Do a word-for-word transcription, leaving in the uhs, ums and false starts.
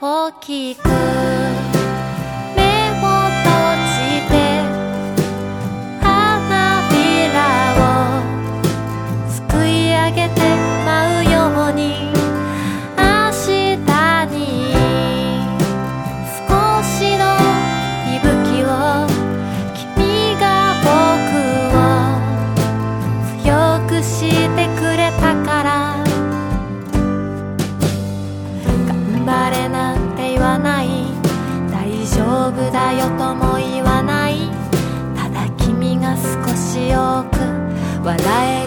を聞く。目を閉じて花びらをすくい上げて舞うように、明日に少しの息吹を、君が僕を強くしてくれたから。頑張れなんて言わない、大丈夫だよとも言わない、ただ君が少し多く笑え